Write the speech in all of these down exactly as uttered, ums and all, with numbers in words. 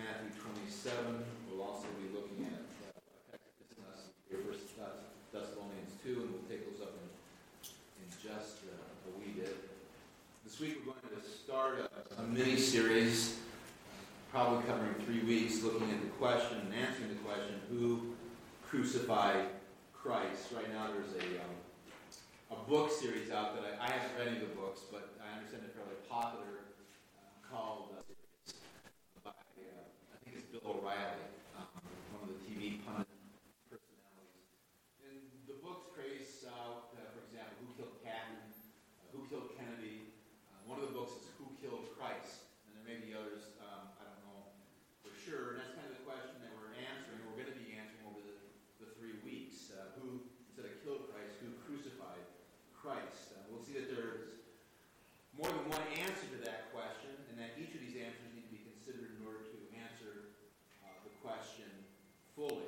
Matthew twenty-seven. We'll also be looking at uh, First Thessalonians two, and we'll take those up in, in just uh, a wee bit. This week we're going to start a, a mini-series, probably covering three weeks, looking at the question and answering the question, who crucified Christ? Right now there's a um, a book series out that I, I haven't read any of the books, but I understand they're fairly popular, uh, called uh, by, uh, I think it's Bill O'Reilly, um, one of the T V pundit personalities. And the books trace out, uh, for example, who killed Catherine, uh, who killed Kennedy. Uh, one of the books is Who Killed Christ, and there may be others, um, I don't know for sure. And that's kind of the question that we're answering, we're going to be answering over the, the three weeks. Uh, who, instead of killed Christ, who crucified Christ? Uh, we'll see that there's more than one answer to that question, and that each of these answers need to be considered in order to answer uh, the question fully.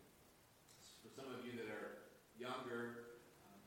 For some of you that are younger, um,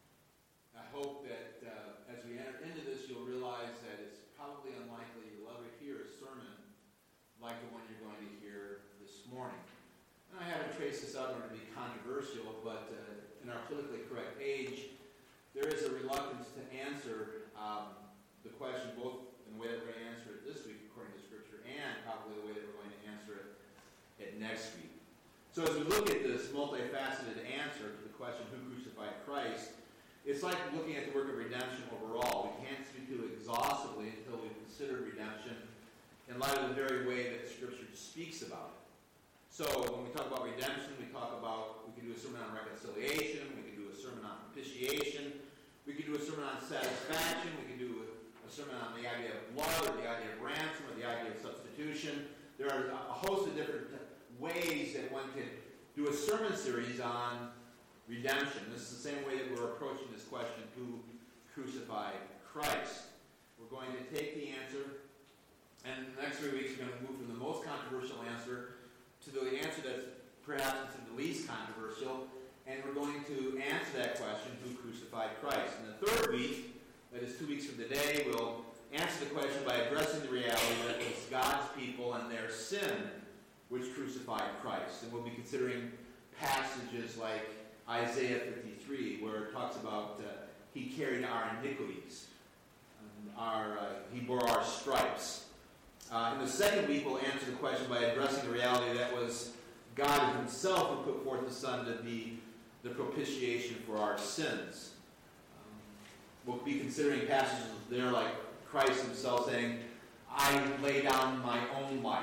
I hope that uh, as we enter into this, you'll realize that it's probably unlikely you'll ever hear a sermon like the one you're going to hear this morning. And I haven't traced this out in order to be controversial, but uh, in our politically correct age, there is a reluctance to answer um, the question both in the way that we're going to answer it this week according to Scripture and probably the way that we're going to answer it at next week. So as we look at this multifaceted answer to the question, who crucified Christ, it's like looking at the work of redemption overall. We can't speak to it exhaustively until we've considered redemption in light of the very way that Scripture speaks about it. So when we talk about redemption, we talk about, we can do a sermon on reconciliation, we can do a sermon on propitiation, we can do a sermon on satisfaction, we can do a, a sermon on the idea of blood, or the idea of ransom, or the idea of substitution. There are a host of different ways that one can do a sermon series on redemption. This is the same way that we're approaching this question, who crucified Christ? We're going to take the answer, and in the next three weeks we're going to move from the most controversial answer to the answer that's perhaps the least controversial, and we're going to answer that question, who crucified Christ? In the third week, that is two weeks from today, we'll answer the question by addressing the reality that it's God's people and their sin which crucified Christ. And we'll be considering passages like Isaiah fifty-three, where it talks about uh, he carried our iniquities, um, our, uh, he bore our stripes. Uh, in the second week, we'll answer the question by addressing the reality that was God himself who put forth the Son to be the propitiation for our sins. Um, we'll be considering passages there like Christ himself saying, I lay down my own life.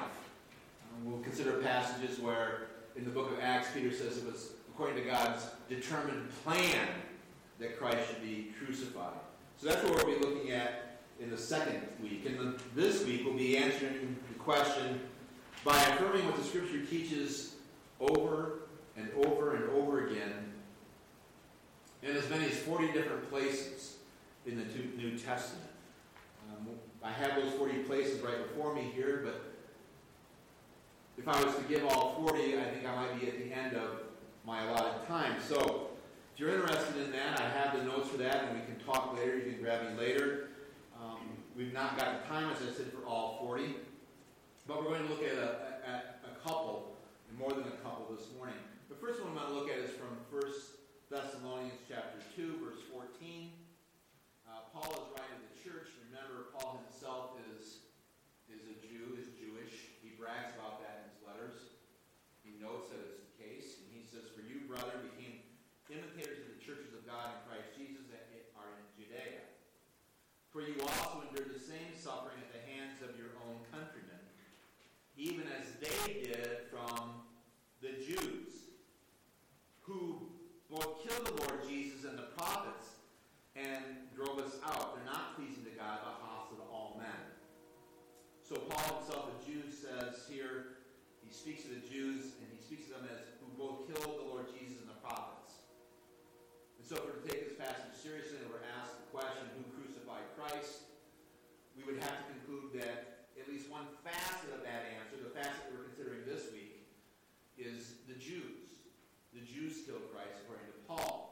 Um, we'll consider passages where in the book of Acts, Peter says it was according to God's determined plan that Christ should be crucified. So that's what we'll be looking at in the second week. And the, this week we'll be answering the question by affirming what the Scripture teaches over and over and over again in as many as forty different places in the New Testament. Um, I have those forty places right before me here, but if I was to give all forty, I think I might be at the end of my allotted time. So if you're interested in that, I have the notes for that, and we can talk later. You can grab me later. Um, we've not got the time, as I said, for all forty, but we're going to look at a, at a couple, and more than a couple this morning. The first one I'm going to look at is from First Thessalonians chapter two, verse fourteen. Uh, Paul is writing to the church. Remember, Paul himself is, is a Jew, is Jewish. He brags about that in his letters. He notes that it's the case, and he says, for you, brother, became imitators of the churches of God in Christ Jesus that are in Judea. For you also endured the same suffering at the hands of your own countrymen, even as they did from the Jews, who both killed the Lord Jesus and the prophets and drove us out. They're not pleasing to God, but hostile to all men. So Paul himself, a Jew, says here, he speaks to the Jews, and he speaks to them as who both killed the Lord Jesus and the prophets. And so if we're to take this passage seriously and we're asked the question, who crucified Christ, we would have to conclude that at least one facet of that answer, the facet that we're considering this week, is the Jews. The Jews killed Christ according to Paul.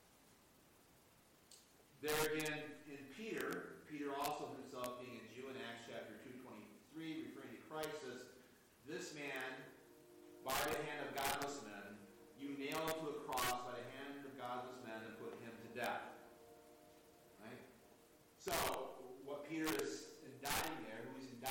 There again, in Peter, Peter also himself being a Jew in Acts chapter two twenty-three, referring to Christ, says, this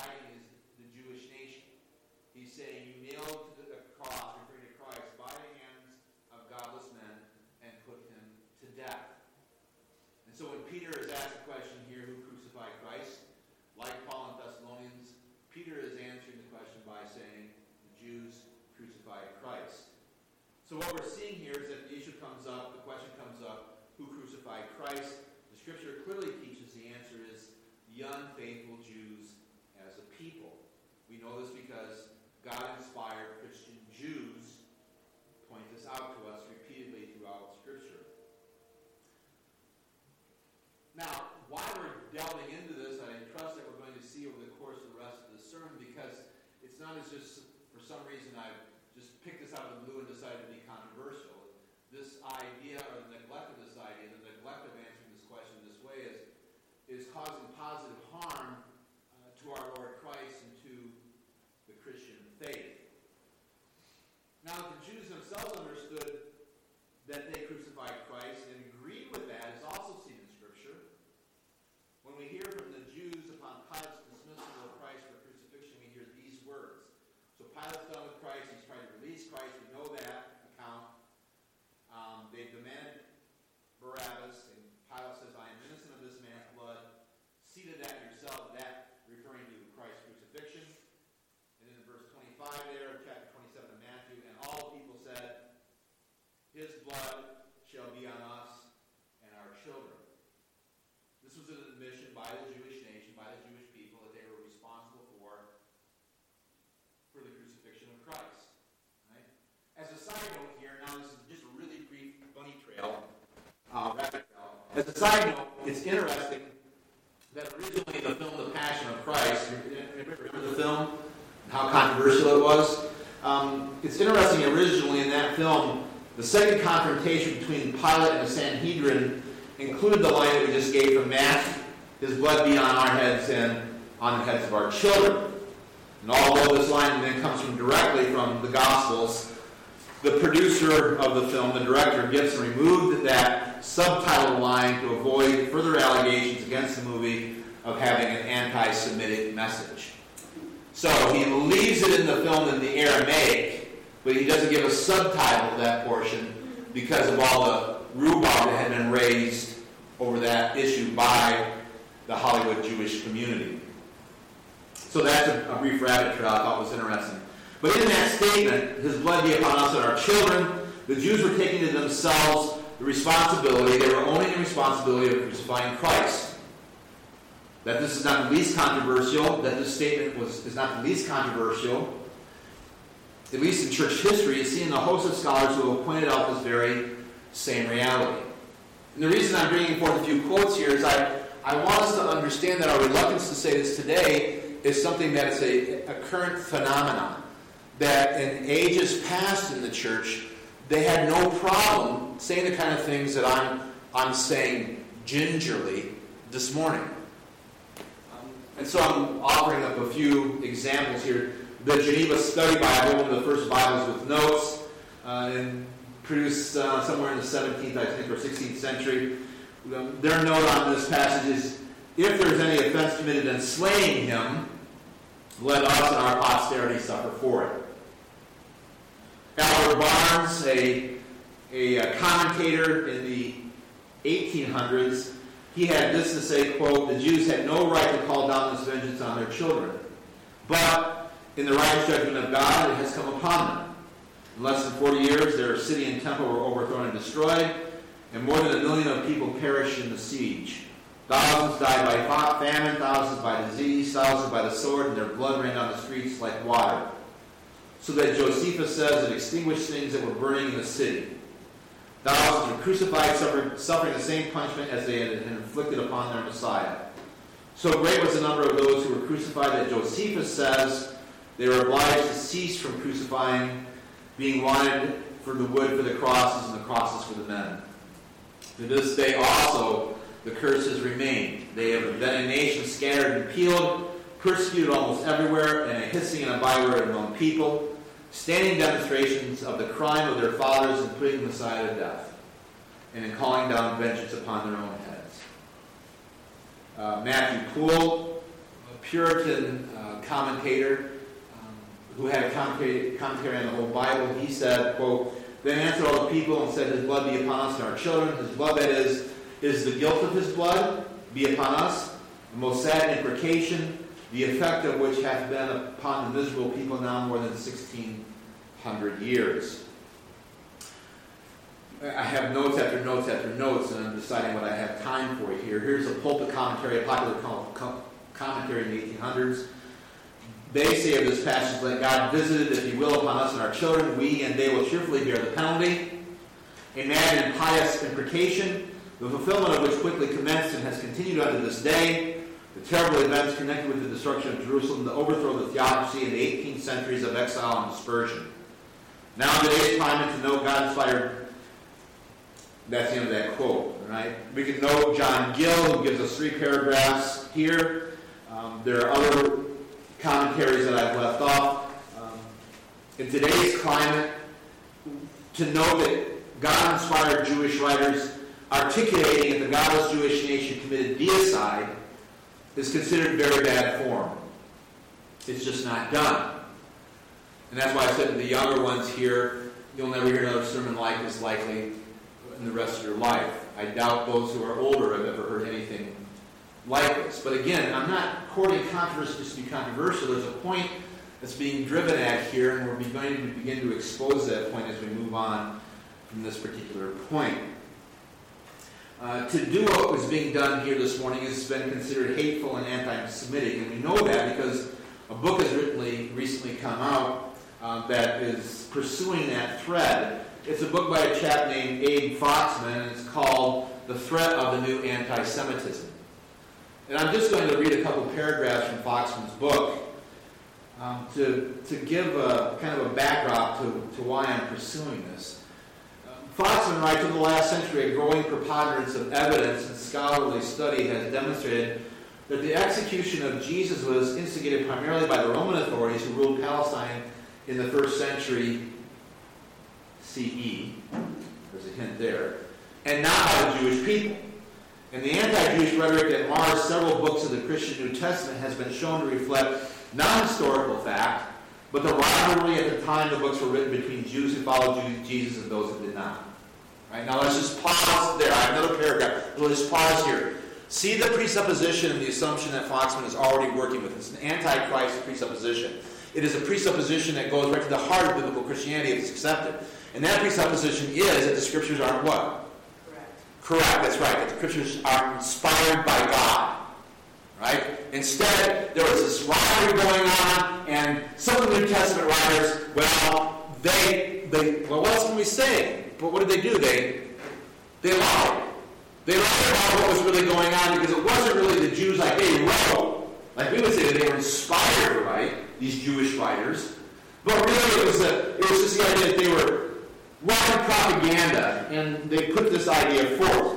guiding is the Jewish nation. He's saying you nailed to the cross, referring to Christ, by the hands of godless men and put him to death. And so when Peter is asked the question here, who crucified Christ, like Paul in Thessalonians, Peter is answering the question by saying the Jews crucified Christ. So what we're seeing here is that the issue comes up, the question comes up, who crucified Christ? The scripture clearly teaches the answer is the unfaithful Jews as a people. We know this because God-inspired Christian Jews point this out to us repeatedly throughout Scripture. Now, why we're delving into this, I trust that we're going to see over the course of the rest of the sermon, because it's not as just, for some reason, I've just picked this out of the blue and decided to be controversial. This idea, or the neglect of this idea, the neglect of answering this question this way is, is causing positive harm uh, to our Lord Christ and to the Christian faith. Now, the Jews themselves understood that they crucified Christ and agreed with that, is also seen in Scripture. When we hear from the Jews upon Pilate's dismissal of Christ for crucifixion, we hear these words. So Pilate's done with Christ, he's trying to release Christ, we know that account. Um, they've demanded Barabbas, and Pilate says, I am innocent of this man's blood. See to that yourself, that referring to Christ's crucifixion. And then in verse twenty-five there, chapter twenty-seven of Matthew, and all the people said, his blood shall be on us and our children. This was an admission by the Jewish nation, by the Jewish people, that they were responsible for, for the crucifixion of Christ. Right? As a side note here, now this is just a really brief bunny trail, uh, rabbit trail. As a side note, it's interesting that originally in the film The Passion of Christ, remember the film? How controversial it was? Um, it's interesting, originally in that film, the second confrontation between Pilate and the Sanhedrin included the line that we just gave from Matthew, his blood be on our heads and on the heads of our children. And although this line then comes from directly from the Gospels, the producer of the film, the director, Gibson, removed that subtitle line to avoid further allegations against the movie of having an anti-Semitic message. So he leaves it in the film in the Aramaic, but he doesn't give a subtitle to that portion because of all the rhubarb that had been raised over that issue by the Hollywood Jewish community. So that's a, a brief rabbit trail I thought was interesting. But in that statement, his blood be upon us and our children, the Jews were taking to themselves the responsibility, they were owning the responsibility of crucifying Christ. That this is not the least controversial, that this statement was is not the least controversial, at least in church history, is seen in a host of scholars who have pointed out this very same reality. And the reason I'm bringing forth a few quotes here is I, I want us to understand that our reluctance to say this today is something that is a, a current phenomenon. That in ages past in the church, they had no problem saying the kind of things that I'm, I'm saying gingerly this morning. Um, and so I'm offering up a few examples here. The Geneva Study Bible, one of the first Bibles with notes, uh, and produced uh, somewhere in the seventeenth, I think, or sixteenth century. Um, their note on this passage is, if there is any offense committed in slaying him, let us and our posterity suffer for it. Albert Barnes, a, a, a commentator in the eighteen hundreds, he had this to say, quote, the Jews had no right to call down this vengeance on their children. But in the righteous judgment of God, it has come upon them. In less than forty years, their city and temple were overthrown and destroyed, and more than a million of people perished in the siege. Thousands died by famine, thousands by disease, thousands by the sword, and their blood ran down the streets like water. So that Josephus says it extinguished things that were burning in the city. Thousands were crucified, suffering, suffering the same punishment as they had inflicted upon their Messiah. So great was the number of those who were crucified that Josephus says they were obliged to cease from crucifying, being wanted for the wood for the crosses and the crosses for the men. To this day also the curses remain. They have been a nation scattered and peeled, persecuted almost everywhere, and a hissing and a byword among people, standing demonstrations of the crime of their fathers in putting them aside to death, and in calling down vengeance upon their own heads. Uh, Matthew Poole, Puritan uh, commentator um, who had a commentary, commentary on the whole Bible. He said, quote, "Then answered all the people and said, His blood be upon us and our children. His blood, that is, is the guilt of his blood, be upon us. A most sad imprecation, the effect of which hath been upon the miserable people now more than sixteen hundred years." I have notes after notes after notes, and I'm deciding what I have time for here. Here's a pulpit commentary, a popular com- commentary in the eighteen hundreds. They say of this passage, "Let God visit it, if He will, upon us and our children, we and they will cheerfully bear the penalty. A mad and pious imprecation, the fulfillment of which quickly commenced and has continued unto this day. The terrible events connected with the destruction of Jerusalem, the overthrow of the theocracy in the eighteen centuries of exile and dispersion. Now in today's climate, to know God inspired." That's the end of that quote. Right? We can note John Gill, who gives us three paragraphs here. Um, there are other commentaries that I've left off. Um, in today's climate, to note that God-inspired Jewish writers articulating that the godless Jewish nation committed deicide is considered very bad form. It's just not done. And that's why I said to the younger ones here, you'll never hear another sermon like this likely in the rest of your life. I doubt those who are older have ever heard anything like this. But again, I'm not courting controversy just to be controversial. There's a point that's being driven at here, and we're going to begin to expose that point as we move on from this particular point. Uh, to do what was being done here this morning has been considered hateful and anti-Semitic, and we know that because a book has recently, recently come out uh, that is pursuing that thread. It's a book by a chap named Abe Foxman, and it's called The Threat of the New Anti-Semitism. And I'm just going to read a couple paragraphs from Foxman's book um, to, to give a kind of a backdrop to, to why I'm pursuing this. Uh, Foxman writes, "In the last century, a growing preponderance of evidence and scholarly study has demonstrated that the execution of Jesus was instigated primarily by the Roman authorities who ruled Palestine in the first century C E, there's a hint there, and not by the Jewish people. And the anti-Jewish rhetoric that mars several books of the Christian New Testament has been shown to reflect not historical fact, but the rivalry at the time the books were written between Jews who followed Jesus and those who did not." Right, now let's just pause there. I have another paragraph. We'll just pause here. See the presupposition and the assumption that Foxman is already working with. It's an anti-Christ presupposition. It is a presupposition that goes right to the heart of biblical Christianity if it's accepted. And that presupposition is that the Scriptures aren't what? Correct. Correct, that's right. That the Scriptures are inspired by God. Right? Instead, there was this rivalry going on, and some of the New Testament writers, well, they, they well, what else can we say? But what did they do? They, they lied. They lied about what was really going on because it wasn't really the Jews like they wrote. Like we would say that they were inspired to write, these Jewish writers. But really it was, a, it was just the idea that they were writing propaganda, and they put this idea forth.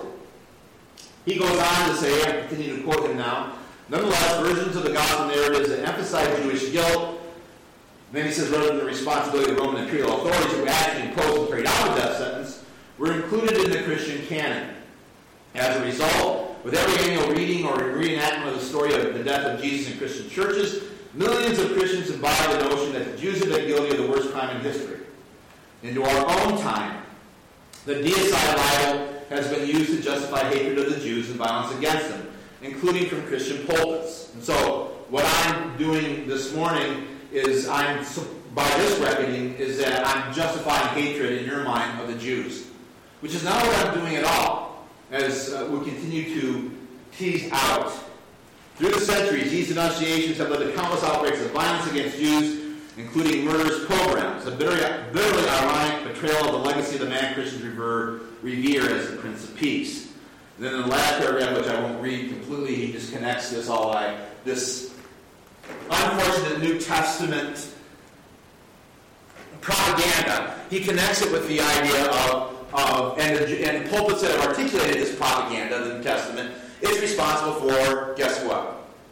He goes on to say, I continue to quote him now, "Nonetheless, versions of the gospel narratives that emphasize Jewish guilt," then he says, "rather than the responsibility of the Roman imperial authorities who actually imposed and carried out the death sentence, were included in the Christian canon. As a result, with every annual reading or reenactment of the story of the death of Jesus in Christian churches, millions of Christians imbibe the notion that the Jews have been guilty of the worst crime in history. Into our own time, the deicide libel has been used to justify hatred of the Jews and violence against them, including from Christian pulpits. And so, what I'm doing this morning is I'm, by this reckoning, is that I'm justifying hatred in your mind of the Jews, which is not what I'm doing at all, as uh, we continue to tease out. Through the centuries, these denunciations have led to countless outbreaks of violence against Jews, including murderous pogroms, a bitterly, bitterly ironic betrayal of the legacy of the man Christians revere, revere as the Prince of Peace." And then in the last paragraph, which I won't read completely, he just connects this all like this unfortunate New Testament propaganda. He connects it with the idea of, of and, the, and pulpits that have articulated this propaganda, the New Testament, is responsible for, guess what?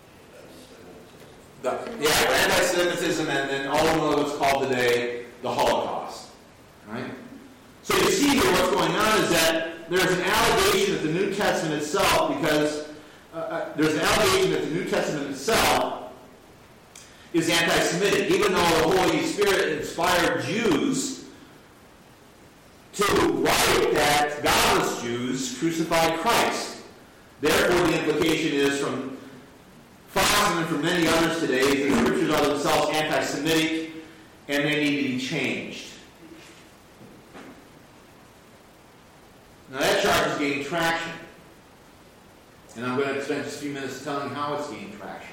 The, yeah, anti-Semitism and then all of what's called today the Holocaust. Right? So you see here what's going on is that there's an allegation that the New Testament itself, because uh, uh, there's an allegation that the New Testament itself is anti-Semitic, even though the Holy Spirit inspired Jews to write that godless Jews crucified Christ. Therefore, the implication is from Fox and from many others today is that the scriptures are themselves anti-Semitic and they need to be changed. Now that charge has gained traction. And I'm going to spend just a few minutes telling you how it's gained traction.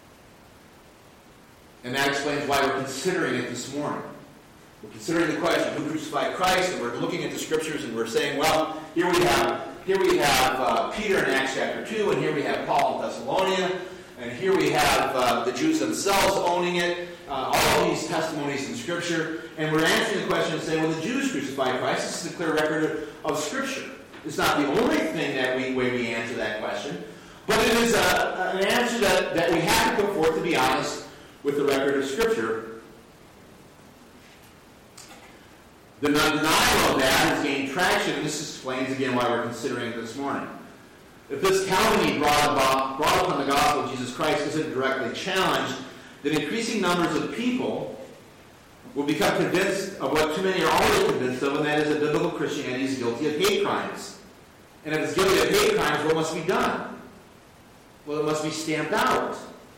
And that explains why we're considering it this morning. We're considering the question, who crucified Christ? And we're looking at the scriptures and we're saying, well, here we have here we have uh, Peter in Acts chapter two, and here we have Paul in Thessalonica, and here we have uh, the Jews themselves owning it, uh, all of these testimonies in Scripture, and we're answering the question and saying, well, the Jews crucified Christ. This is a clear record of, of Scripture. It's not the only thing that we way we answer that question, but it is a, an answer that, that we have to put forth, to be honest, with the record of Scripture. The denial of that has gained traction, and this explains again why we're considering it this morning. If this calumny brought, about, brought upon the gospel of Jesus Christ isn't directly challenged, then increasing numbers of people will become convinced of what too many are already convinced of, and that is that biblical Christianity is guilty of hate crimes. And if it's guilty of hate crimes, what must be done? Well, it must be stamped out.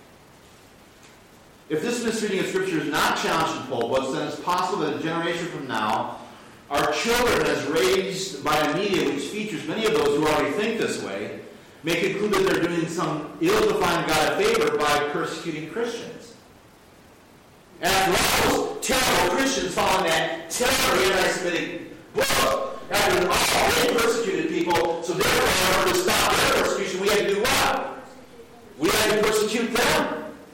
If this misreading of Scripture is not challenged in pulpits, then it's possible that a generation from now, our children, as raised by a media which features many of those who already think this way, may conclude that they're doing some ill-defined God a favor by persecuting Christians. After all, those terrible Christians following that terrible anti-Semitic book, after all, they persecuted people, so therefore, in order to stop their persecution, we had to do what? We had to persecute them.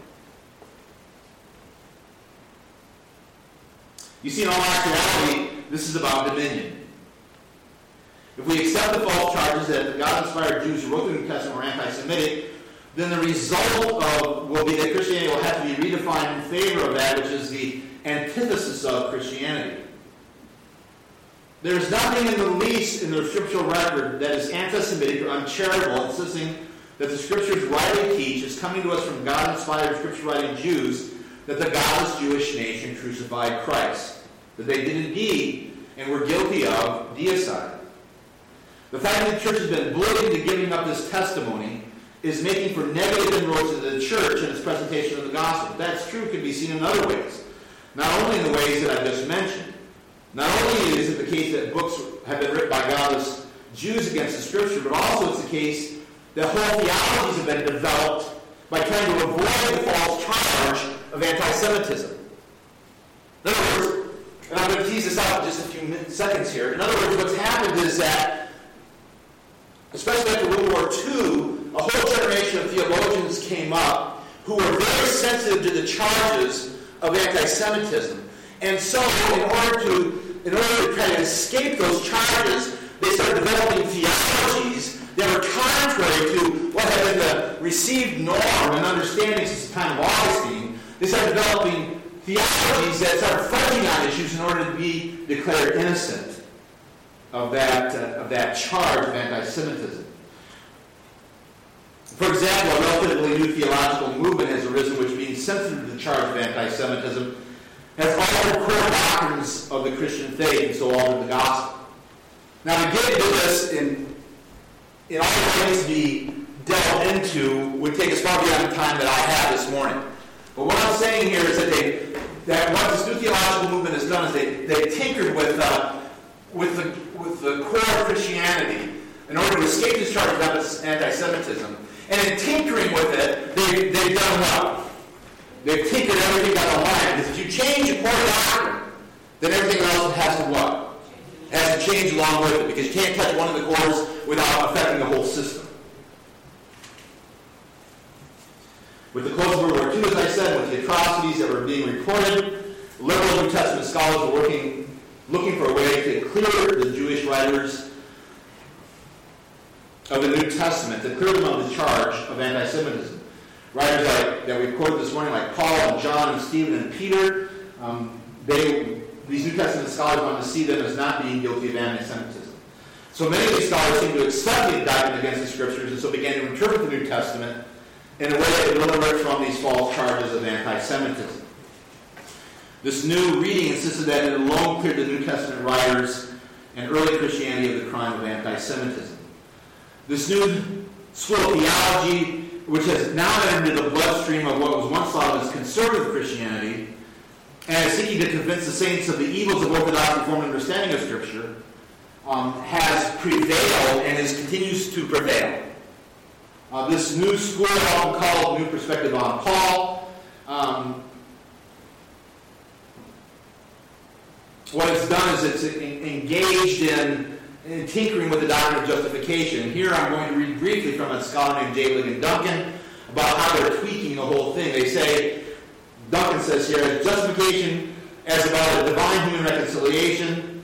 You see, in all actuality, this is about dominion. If we accept the false charges that the God-inspired Jews who wrote the New Testament were anti-Semitic, then the result of will be that Christianity will have to be redefined in favor of that, which is the antithesis of Christianity. There is nothing in the least in the scriptural record that is anti-Semitic or uncharitable, insisting that the scriptures rightly teach is coming to us from God-inspired scripture-writing Jews that the godless Jewish nation crucified Christ, that they did indeed and were guilty of deicide. The fact that the church has been bullied into giving up this testimony is making for negative inroads into the church and its presentation of the gospel. If that's true, it can be seen in other ways. Not only in the ways that I just mentioned. Not only is it the case that books have been written by godless Jews against the Scripture, but also it's the case that whole theologies have been developed by trying to avoid the false charge of anti-Semitism. In other words, and I'm going to tease this out in just a few minutes, seconds here. In other words, what's happened is that, especially after World War Two, a whole generation of theologians came up who were very sensitive to the charges of anti-Semitism. And so, in order to, in order to try to escape those charges, they started developing theologies that were contrary to what had been the received norm and understanding since the time of Augustine. They started developing theologies that started fighting on issues in order to be declared innocent of that, uh, of that charge of anti-Semitism. For example, a relatively new theological movement has arisen which, being sensitive to the charge of anti-Semitism, has altered core doctrines of the Christian faith and so altered the gospel. Now, to get into this in, in all the ways to be delved into would take us far beyond the time that I have this morning. But what I'm saying here is that they, that what this new theological movement has done is they they tinkered with uh, with the with the core of Christianity in order to escape this charge of anti-Semitism. And in tinkering with it, they they've done what? They've tinkered everything down the line. Because if you change a core doctrine, then everything else has to what? Has to change along with it, because you can't touch one of the cores without affecting the whole system. With the close of World War Two, as I said, with the atrocities that were being reported, liberal New Testament scholars were working, looking for a way to clear the Jewish writers of the New Testament, to clear them of the charge of anti-Semitism. Writers like, that we quoted this morning, like Paul and John and Stephen and Peter, um, they, these New Testament scholars wanted to see them as not being guilty of anti-Semitism. So many of these scholars seemed to accept the indictment against the Scriptures, and so began to interpret the New Testament in a way that would deliver it from these false charges of anti-Semitism. This new reading insisted that it alone cleared the New Testament writers and early Christianity of the crime of anti-Semitism. This new school of theology, which has now entered into the bloodstream of what was once thought of as conservative Christianity, and is seeking to convince the saints of the evils of Orthodox Reformed understanding of Scripture, um, has prevailed and is continues to prevail. Uh, this new school, often called New Perspective on Paul, um, what it's done is it's engaged in, in tinkering with the doctrine of justification. And here I'm going to read briefly from a scholar named J. Ligon Duncan about how they're tweaking the whole thing. They say, Duncan says here, justification as about a divine human reconciliation,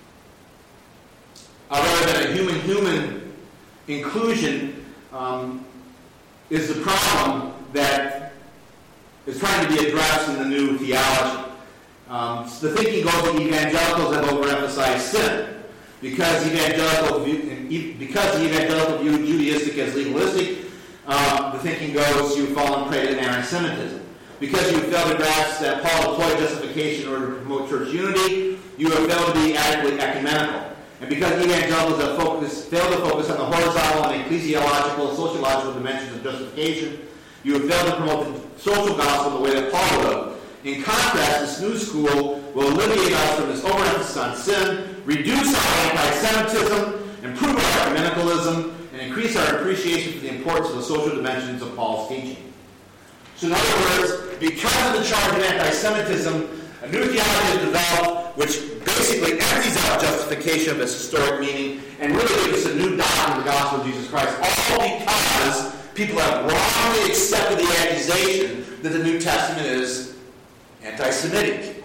uh, rather than a human-human inclusion, um, is the problem that is trying to be addressed in the new theology. Um, so the thinking goes that evangelicals have overemphasized sin. Because evangelical view, because the evangelical view Judaistic as legalistic, uh, the thinking goes you've fallen prey to anti-Semitism. Because you fail to grasp that Paul employed justification in order to promote church unity, you have failed to be adequately ecumenical. And because evangelicals have focused, failed to focus on the horizontal and ecclesiological, sociological dimensions of justification, you have failed to promote the social gospel the way that Paul would have. In contrast, this new school will alleviate us from this overemphasis on sin, reduce our anti-Semitism, improve our ecumenicalism, and increase our appreciation for the importance of the social dimensions of Paul's teaching. So in other words, because of the charge of anti-Semitism, a new theology is developed which basically empties out justification of its historic meaning and really gives us a new doctrine of the gospel of Jesus Christ, all because people have wrongly accepted the accusation that the New Testament is anti-Semitic.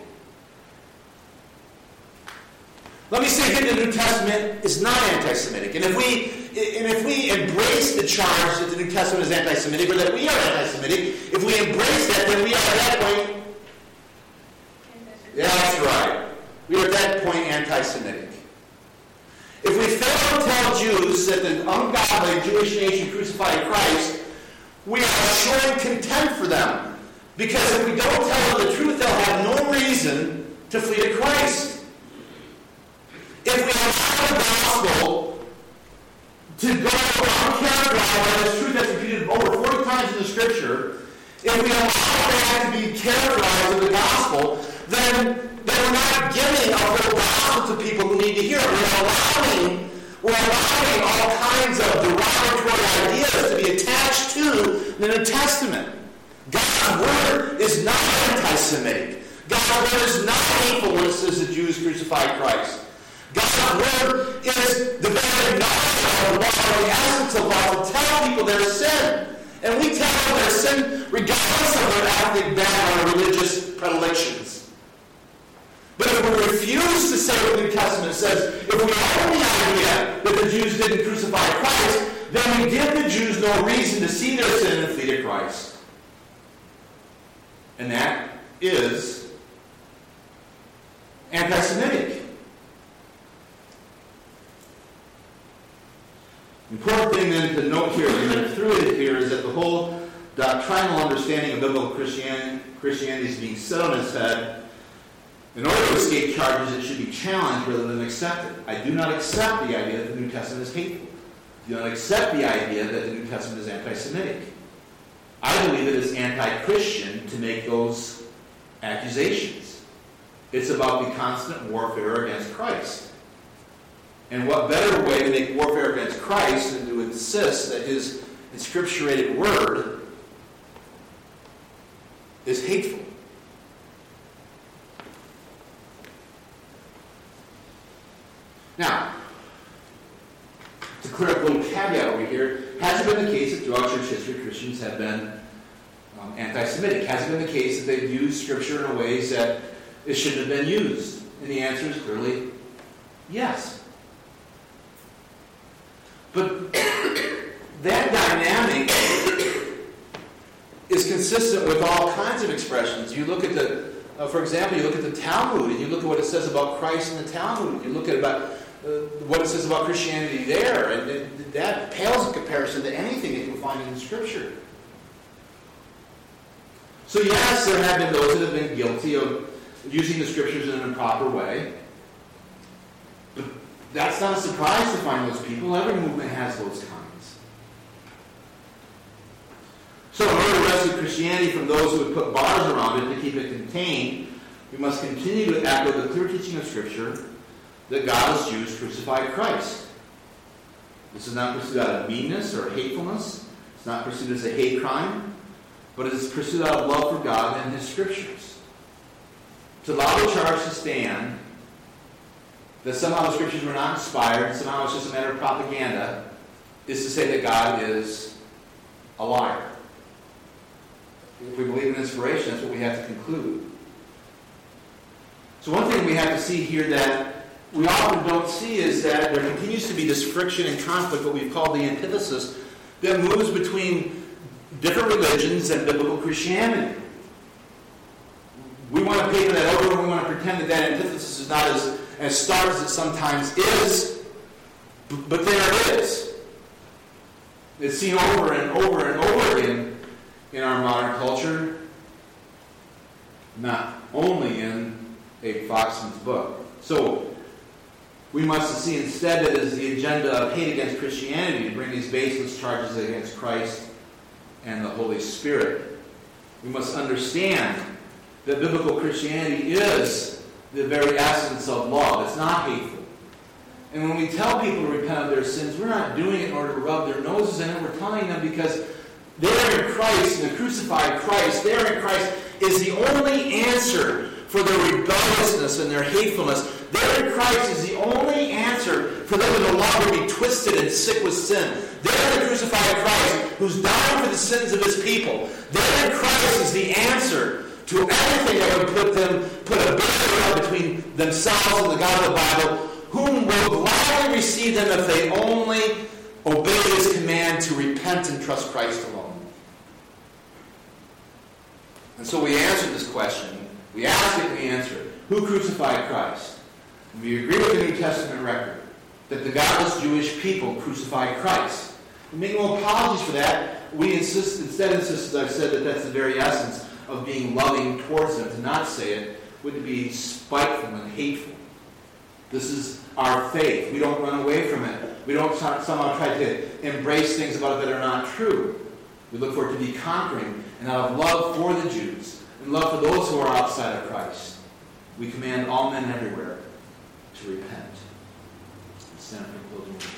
Let me say here, the New Testament is not anti-Semitic. And if we and if we embrace the charge that the New Testament is anti-Semitic, or that we are anti-Semitic, if we embrace that, then we are at that point. Yeah, that's right. We are at that point anti-Semitic. If we fail to tell Jews that the ungodly Jewish nation crucified Christ, we are showing contempt for them. Because if we don't tell them the truth, they'll have no reason to flee to Christ. If we allow the gospel to go uncharacterized by this truth that's repeated over forty times in the Scripture, if we allow that to be characterized in the gospel, then, then we're not giving a whole gospel to people who need to hear it. We're allowing, we're allowing all kinds of derogatory ideas to be attached to the New Testament. God's word is not anti-Semitic. God's word is not hateful when it says the Jews crucified Christ. God's word is the very knowledge of the essence of love to tell people their sin. And we tell them their sin regardless of their ethnic background or religious predilections. But if we refuse to say what the New Testament says, if we have the idea that the Jews didn't crucify Christ, then we give the Jews no reason to see their sin and flee to Christ. And that is anti-Semitic. Important thing then to note here, and through it here, is that the whole doctrinal understanding of biblical Christianity, Christianity is being set on its head. In order to escape charges, it should be challenged rather than accepted. I do not accept the idea that the New Testament is hateful. I do not accept the idea that the New Testament is anti-Semitic. I believe it is anti-Christian to make those accusations. It's about the constant warfare against Christ. And what better way to make warfare against Christ than to insist that his inscripturated word is hateful? Now, to clear up a little caveat over here, has it been the case that throughout church history Christians have been um, anti-Semitic? Has it been the case that they've used Scripture in ways that it shouldn't have been used? And the answer is clearly yes. But that dynamic is consistent with all kinds of expressions. You look at the, uh, for example, you look at the Talmud, and you look at what it says about Christ in the Talmud. You look at about uh, what it says about Christianity there, and it, that pales in comparison to anything that you find in the Scripture. So yes, there have been those that have been guilty of using the Scriptures in an improper way. But that's not a surprise to find those people. Every movement has those kinds. So in order to rescue Christianity from those who would put bars around it to keep it contained, we must continue to echo the clear teaching of Scripture that godless Jews crucified Christ. This is not pursued out of meanness or hatefulness. It's not pursued as a hate crime, but it is pursued out of love for God and His Scriptures. To allow the charge to stand that somehow the Scriptures were not inspired, somehow it's just a matter of propaganda, is to say that God is a liar. If we believe in inspiration, that's what we have to conclude. So one thing we have to see here that we often don't see is that there continues to be this friction and conflict, what we've called the antithesis, that moves between different religions and biblical Christianity. We want to paper that over and we want to pretend that that antithesis is not as, as stark as it sometimes is, but there it is. It's seen over and over and over again in our modern culture, not only in a Foxman's book. So, we must see instead that it is the agenda of hate against Christianity to bring these baseless charges against Christ and the Holy Spirit. We must understand that biblical Christianity is the very essence of love. It's not hateful. And when we tell people to repent of their sins, we're not doing it in order to rub their noses in it. We're telling them because they're in Christ, and the crucified Christ, they're in Christ is the only answer for their rebelliousness and their hatefulness. There in Christ is the only answer for them to no longer be twisted and sick with sin. There in the crucified Christ, who's died for the sins of His people. There in Christ is the answer to everything that would put them, put a barrier between themselves and the God of the Bible, whom will gladly receive them if they only obey His command to repent and trust Christ alone. And so we answer this question. We ask it and we answer it. Who crucified Christ? And we agree with the New Testament record that the godless Jewish people crucified Christ. We make no apologies for that. We insist, instead insist, as I've said, that that's the very essence of being loving towards them. To not say it would be spiteful and hateful. This is our faith. We don't run away from it. We don't somehow try to embrace things about it that are not true. We look for it to be conquering. And out of love for the Jews, and love for those who are outside of Christ, we command all men everywhere to repent. Stand for closing prayer.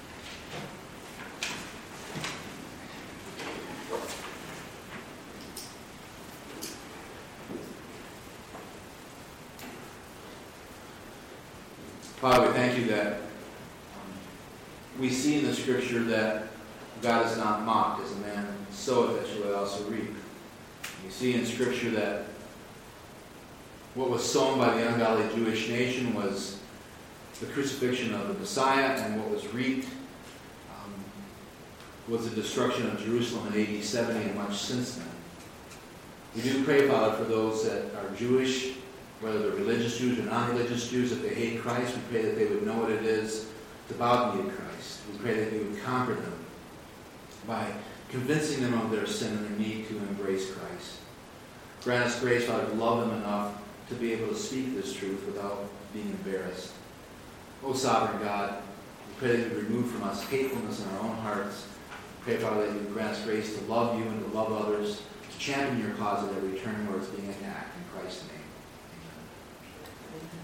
Father, we thank you that um, we see in the Scripture that God is not mocked, as a man soweth that shall also reap. We see in Scripture that what was sown by the ungodly Jewish nation was the crucifixion of the Messiah, and what was reaped um, was the destruction of Jerusalem in A D seventy and much since then. We do pray, Father, for those that are Jewish, whether they're religious Jews or non-religious Jews, if they hate Christ, we pray that they would know what it is to bow the knee to Christ. We pray that you would conquer them by convincing them of their sin and their need to embrace Christ. Grant us grace, Father, to love them enough to be able to speak this truth without being embarrassed. O sovereign God, we pray that you remove from us hatefulness in our own hearts. We pray, Father, that you grant us grace to love you and to love others, to champion your cause at every turn where it's being attacked. In Christ's name.